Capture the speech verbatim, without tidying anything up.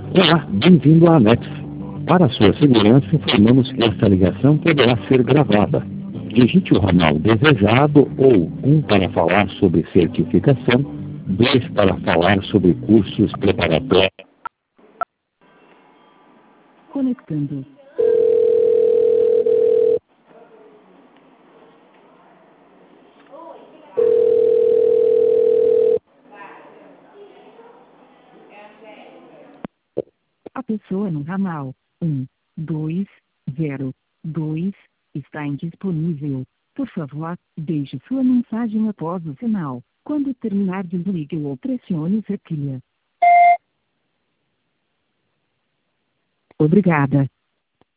Olá, bem-vindo à Anex. Para sua segurança, informamos que esta ligação poderá ser gravada. Digite o ramal desejado ou um para falar sobre certificação, dois para falar sobre cursos preparatórios. Conectando. A pessoa no ramal um, dois, zero, dois está indisponível. Por favor, deixe sua mensagem após o sinal. Quando terminar, desligue ou pressione o teclado. Obrigada.